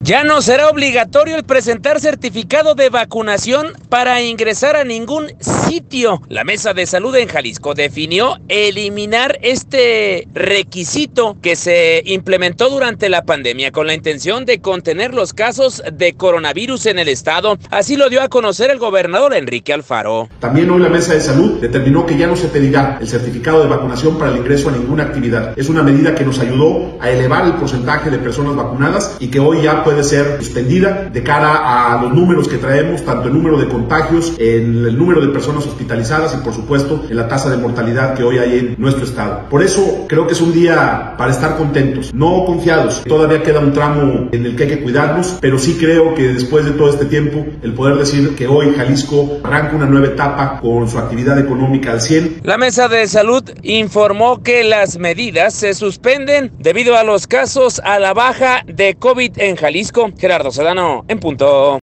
Ya no será obligatorio el presentar certificado de vacunación para ingresar a ningún sitio. La Mesa de Salud en Jalisco definió eliminar este requisito que se implementó durante la pandemia con la intención de contener los casos de coronavirus en el estado. Así lo dio a conocer el gobernador Enrique Alfaro. También hoy la Mesa de Salud determinó que ya no se pedirá el certificado de vacunación para el ingreso a ninguna actividad. Es una medida que nos ayudó a elevar el porcentaje de personas vacunadas y que hoy ya puede ser suspendida de cara a los números que traemos, tanto el número de contagios, el número de personas hospitalizadas y por supuesto en la tasa de mortalidad que hoy hay en nuestro estado. Por eso creo que es un día para estar contentos, no confiados. Todavía queda un tramo en el que hay que cuidarnos, pero sí creo que después de todo este tiempo, el poder decir que hoy Jalisco arranca una nueva etapa con su actividad económica al 100. La Mesa de Salud informó que las medidas se suspenden debido a los casos a la baja de COVID en Jalisco. Gerardo Sedano, en punto.